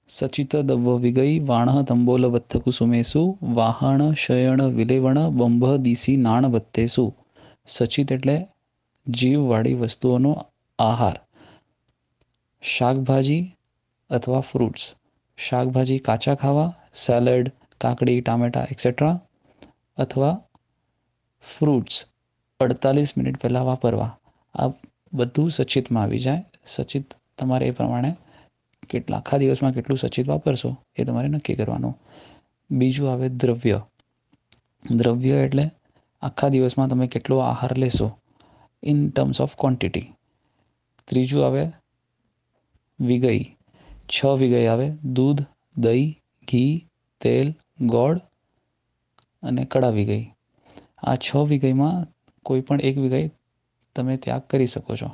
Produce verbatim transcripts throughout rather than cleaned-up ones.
સચિત દવ્વ વિગઈ વાણ તંબોલ વત્થ કુસુમેસુ વાહણ શયણ વિલેવણ બંભ દીસી નાણ વત્તેસુ. સચિત એટલે જીવવાળી વસ્તુઓનો આહાર. શાકભાજી અથવા ફ્રૂટ્સ. શાકભાજી કાચા ખાવા, સેલડ, કાકડી, ટામેટા એક્સેટ્રા, અથવા ફ્રૂટ્સ અડતાલીસ મિનિટ પહેલાં વાપરવા. આ બધું સચિતમાં આવી જાય. સચિત તમારે એ પ્રમાણે કેટલા આખા દિવસમાં કેટલું સચિત વાપરશો એ તમારે નક્કી કરવાનું. બીજું આવે દ્રવ્ય. દ્રવ્ય એટલે આખા દિવસમાં તમે કેટલો આહાર લેશો ઇન ટર્મ્સ ઓફ ક્વોન્ટિટી. ત્રીજું આવે વિગઈ. છ વિગઈ આવે: દૂધ, દહીં, ઘી, તેલ, ગોળ અને કડા વિગઈ. આ છ વિગઈમાં કોઈ પણ એક વિગઈ તમે ત્યાગ કરી શકો છો.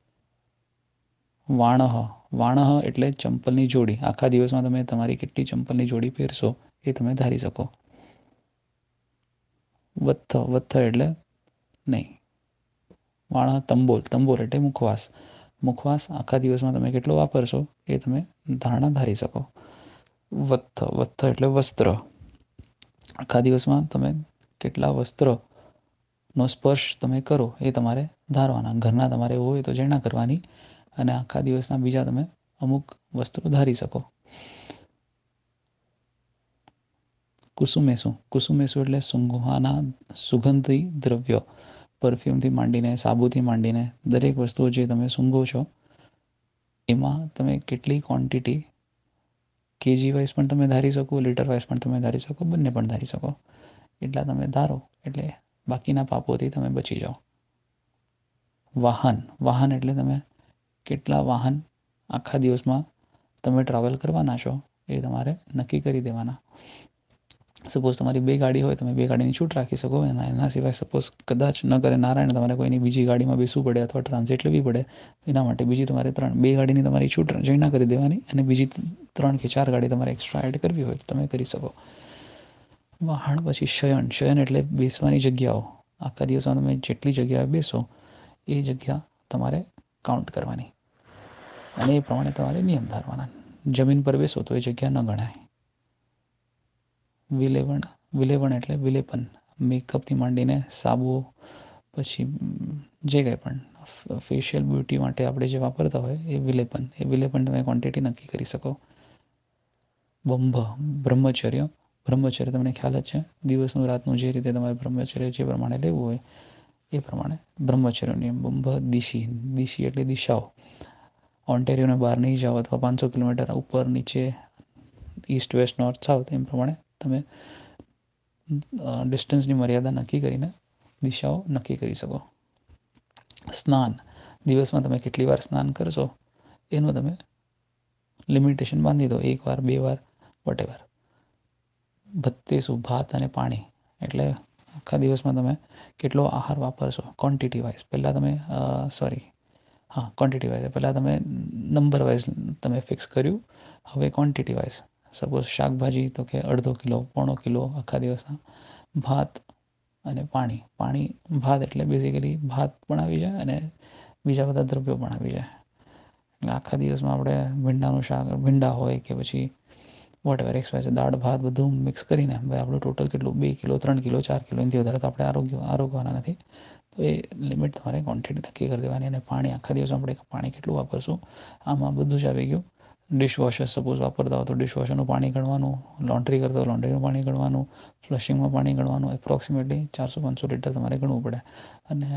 વાણહ. વાણહ એટલે ચંપલની જોડી. આખા દિવસમાં તમે તમારી કેટલી ચંપલની જોડી પહેરશો એ તમે ધારી શકો. વત્થ. વત્થ એટલે નહીં. વાણહ તંબોલ. તંબોલ એટલે મુખવાસ. મુખવાસ આખા દિવસમાં તમે કેટલો વાપરશો એ તમે ધારણા ધારી શકો. વત્થ. વત્થ એટલે વસ્ત્ર. આખા દિવસમાં તમે કેટલા વસ્ત્રનો સ્પર્શ તમે કરો એ તમારે ધારવાના. ઘરના તમારે એવું હોય તો જણા કરવાની અને આખા દિવસના બીજા તમે અમુક વસ્ત્રો ધારી શકો. કુસુમેસુ. કુસુમેસુ એટલે સુંઘવાના સુગંધી દ્રવ્યો. પરફ્યુમથી માંડીને, સાબુથી માંડીને દરેક વસ્તુઓ જે તમે સૂંઘો છો એમાં તમે કેટલી ક્વોન્ટિટી કેજી વાઇઝ પણ તમે ધારી શકો, લીટર વાઇઝ પણ તમે ધારી શકો, બંને પણ ધારી શકો. એટલા તમે ધારો એટલે બાકીના પાપોથી તમે બચી જાઓ. વાહન. વાહન એટલે તમે કેટલા વાહન આખા દિવસમાં તમે ટ્રાવેલ કરવાના છો એ તમારે નક્કી કરી દેવાના. સપોઝ તમારી બે ગાડી હોય તમે બે ગાડીની છૂટ રાખી શકો. એના એના સિવાય સપોઝ કદાચ ન કરે નારાયણ તમારે કોઈની બીજી ગાડીમાં બેસવું પડે અથવા ટ્રાન્ઝિટ લેવી પડે એના માટે બીજી તમારે ત્રણ બે ગાડીની તમારી છૂટ જણા કરી દેવાની અને બીજી ત્રણ કે ચાર ગાડી તમારે એક્સ્ટ્રા એડ કરવી હોય તો તમે કરી શકો. વાહણ પછી શયન. શયન એટલે બેસવાની જગ્યાઓ. આખા દિવસમાં તમે જેટલી જગ્યાએ બેસો એ જગ્યા તમારે કાઉન્ટ કરવાની અને એ પ્રમાણે તમારે નિયમ ધારવાના. જમીન પર બેસો તો એ જગ્યા ન ગણાય. વિલેવણ. વિલેવણ એટલે વિલેપન. મેકઅપથી માંડીને સાબુ પછી જે કંઈ પણ ફેશિયલ બ્યુટી માટે આપણે જે વાપરતા હોય એ વિલેપન. એ વિલેપન તમે ક્વોન્ટિટી નક્કી કરી શકો. બંભ. બ્રહ્મચર્ય. બ્રહ્મચર્ય તમને ખ્યાલ જ છે. દિવસનું રાતનું જે રીતે તમારે બ્રહ્મચર્ય જે પ્રમાણે લેવું હોય એ પ્રમાણે બ્રહ્મચર્ય નિયમ. બંભ દિશી. દિશી એટલે દિશાઓ. ઓન્ટેરિયોને બહાર નહીં જાઓ અથવા પાંચસો કિલોમીટર ઉપર નીચે ઈસ્ટ વેસ્ટ નોર્થ સાઉથ એમ પ્રમાણે તમે ડિસ્ટન્સની મર્યાદા નક્કી કરીને દિશાઓ નક્કી કરી શકો. સ્નાન. દિવસમાં તમે કેટલી વાર સ્નાન કરશો એનું તમે લિમિટેશન બાંધી દો. એક વાર, બે વાર, વોટેવર. ભત્તેસુ. ભાત અને પાણી એટલે આખા દિવસમાં તમે કેટલો આહાર વાપરશો ક્વોન્ટિટી વાઇઝ. પહેલાં તમે સોરી હા ક્વોન્ટિટી વાઇઝ પહેલાં તમે નંબર વાઇઝ તમે ફિક્સ કર્યું. હવે ક્વોન્ટિટી વાઇઝ સપોઝ શાકભાજી તો કે અડધો કિલો, પોણો કિલો આખા દિવસના. ભાત અને પાણી. પાણી ભાત એટલે બેઝિકલી ભાત પણ આવી જાય અને બીજા બધા દ્રવ્યો પણ આવી જાય. એટલે આખા દિવસમાં આપણે ભીંડાનું શાક ભીંડા હોય કે પછી વોટેવર એક્સ વાય દાળ ભાત બધું મિક્સ કરીને ભાઈ આપણું ટોટલ કેટલું બે કિલો, ત્રણ કિલો, ચાર કિલો એનાથી વધારે તો આપણે આરોગ્ય આરોગવાના નથી. તો એ લિમિટ તમારે ક્વોન્ટિટી નક્કી કરી દેવાની. અને પાણી આખા દિવસમાં આપણે પાણી કેટલું વાપરશું આમાં બધું જ આવી ગયું. ડિશવોશર સપોઝ વાપરતા હોય તો ડિશવોશરનું પાણી ગણવાનું. લોન્ડ્રી કરતા હોય લોન્ડ્રીનું પાણી ગણવાનું. ફ્લશિંગમાં પાણી ગણવાનું. એપ્રોક્સિમેટલી ચારસો પાંચસો લીટર તમારે ગણવું પડે. અને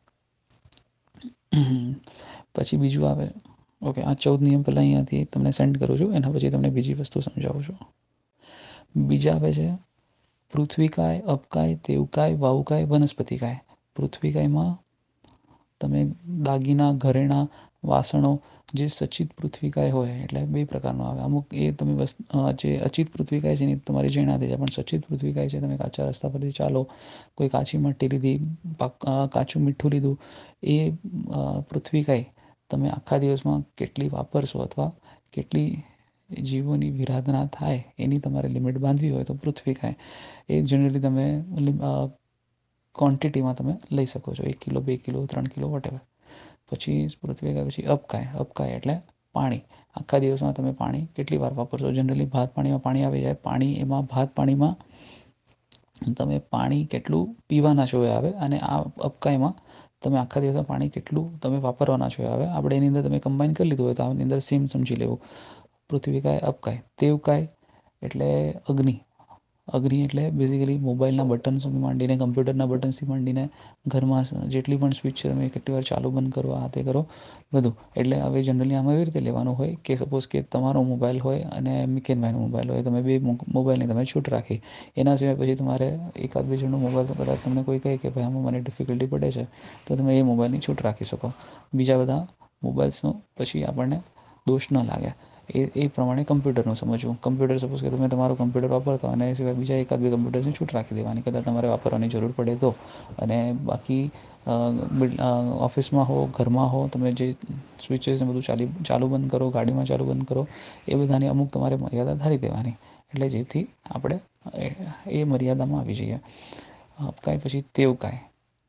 પછી બીજું આવે ઓકે આ ચૌદ નિયમ પહેલાં અહીંયાથી તમને સેન્ડ કરું છું. એના પછી તમને બીજી વસ્તુ સમજાવું છું. બીજા આવે છે પૃથ્વીકાય, અપકાય, તેવકાય, વાવુકાય, વનસ્પતિકાય. પૃથ્વીકાયમાં તમે દાગીના, ઘરેણાં, વાસણો જે સચિત પૃથ્વીકાય હોય એટલે બે પ્રકારનો આવે. અમુક એ તમે વસ્તુ જે અચિત પૃથ્વીકાય છે એની તમારી જણા થઈ જાય પણ સચિત પૃથ્વીકાય છે તમે કાચા રસ્તા પરથી ચાલો, કોઈ કાચી મટ્ટી લીધી, કાચું મીઠું લીધું એ પૃથ્વીકાય તમે આખા દિવસમાં કેટલી વાપરશો અથવા કેટલી જીવોની વિરાધના થાય એની તમારે લિમિટ બાંધવી હોય તો પૃથ્વીકાય એ જનરલી તમે ક્વોન્ટિટીમાં તમે લઈ શકો છો. એક કિલો, બે કિલો, ત્રણ કિલો વોટેવર. પછી પૃથ્વીકાય પછી અપકાય. અપકાય એટલે પાણી આખા દિવસમાં તમે પાણી કેટલી વાર વાપરશો? જનરલી ભાત પાણીમાં પાણી આવી જાય. પાણી એમાં ભાત પાણીમાં તમે પાણી કેટલું પીવાના છો એ આવે અને આ અપકાયમાં તમે આખા દિવસમાં પાણી કેટલું તમે વાપરવાના છો એ આવે. આપણે એની અંદર તમે કમ્બાઈન કરી લીધું હોય તો આની અંદર સેમ સમજી લેવું. પૃથ્વીકાય, અપકાય. તેવકાય એટલે અગ્નિ. અગ્નિ એટલે બેઝિકલી મોબાઈલના બટન્સથી માંડીને કમ્પ્યુટરના બટન્સથી માંડીને ઘરમાં જેટલી પણ સ્વિચ છે તમે કેટલી વાર ચાલુ બંધ કરો, આ તે કરો બધું. એટલે હવે જનરલી આમાં એવી રીતે લેવાનું હોય કે સપોઝ કે તમારો મોબાઈલ હોય અને મિકેનભાઈનો મોબાઈલ હોય. તમે બે મોબાઈલની તમે છૂટ રાખી. એના સિવાય પછી તમારે એકાદ બે જણનો મોબાઈલ તો કદાચ તમને કોઈ કહે કે ભાઈ આમાં મને ડિફિકલ્ટી પડે છે તો તમે એ મોબાઈલની છૂટ રાખી શકો. બીજા બધા મોબાઈલ્સનો પછી આપણને દોષ ન લાગે એ એ પ્રમાણે કમ્પ્યુટરનું સમજવું. કમ્પ્યુટર સપોઝ કે તમે તમારું કમ્પ્યુટર વાપરતા હોય અને એ સિવાય બીજા એકાદ બે કમ્પ્યુટર્સની છૂટ રાખી દેવાની કદાચ તમારે વાપરવાની જરૂર પડે તો. અને બાકી ઓફિસમાં હો, ઘરમાં હો, તમે જે સ્વિચેસને બધું ચાલી ચાલુ બંધ કરો, ગાડીમાં ચાલુ બંધ કરો એ બધાની અમુક તમારે મર્યાદા ધારી દેવાની. એટલે જેથી આપણે એ મર્યાદામાં આવી જઈએ. અપકાય પછી તેવકાય.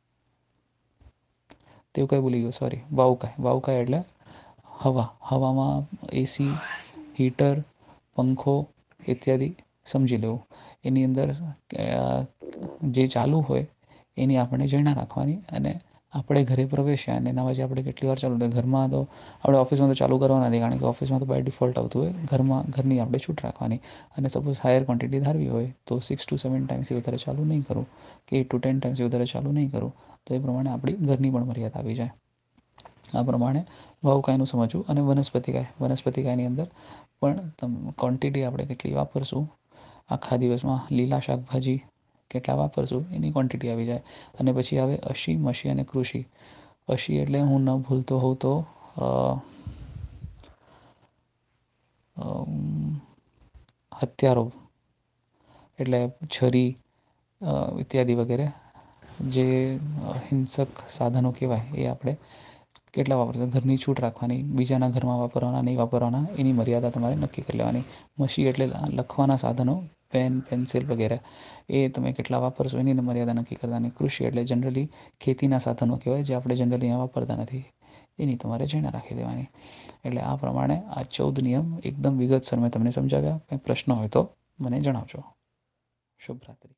તેવકાય ભૂલી ગયો સોરી. વાવકાય. વાવકાય એટલે હવા. હવામાં એસી, હીટર, પંખો ઇત્યાદિ સમજી લેવું. એની અંદર જે ચાલુ હોય એની આપણે જણના રાખવાની અને આપણે ઘરે પ્રવેશ્યા અને એના પછી આપણે કેટલી વાર ચાલુ ઘરમાં તો આપણે ઓફિસમાં તો ચાલુ કરવાના નથી કારણ કે ઓફિસમાં તો બાય ડિફોલ્ટ આવતું હોય. ઘરમાં ઘરની આપણે છૂટ રાખવાની અને સપોઝ હાયર ક્વોન્ટિટી ધારવી હોય તો સિક્સ ટુ સેવન ટાઈમ્સથી વધારે ચાલુ નહીં કરું કે એટ ટુ ટેન ટાઈમ્સથી વધારે ચાલુ નહીં કરું. તો એ પ્રમાણે આપણી ઘરની પણ મર્યાદા આવી જાય. આ પ્રમાણે વાવકાયનું સમજવું. અને વનસ્પતિકાય. વનસ્પતિકાયની અંદર પણ તમ ક્વોન્ટિટી આપણે કેટલી વાપરશું આખા દિવસમાં લીલા શાકભાજી કેટલા વાપરશું એની ક્વોન્ટિટી આવી જાય. અને પછી આવે અશી, મશી અને કૃષિ. અશી એટલે હું ન ભૂલતો હોઉં તો હત્યારો એટલે છરી ઇત્યાદિ વગેરે જે હિંસક સાધનો કહેવાય એ આપણે કેટલા વાપરતા ઘરની છૂટ રાખવાની. બીજાના ઘરમાં વાપરવાના નહીં વાપરવાના એની મર્યાદા તમારે નક્કી કરી લેવાની. મશી એટલે લખવાના સાધનો પેન, પેન્સિલ વગેરે એ તમે કેટલા વાપરશો એની મર્યાદા નક્કી કરવાની. કૃષિ એટલે જનરલી ખેતીના સાધનો કહેવાય જે આપણે જનરલી અહીંયા વાપરતા નથી એની તમારે જણના રાખી દેવાની. એટલે આ પ્રમાણે આ ચૌદ નિયમ એકદમ વિગતસર મેં તમને સમજાવ્યા. કંઈ પ્રશ્ન હોય તો મને જણાવજો. શુભ રાત્રિ.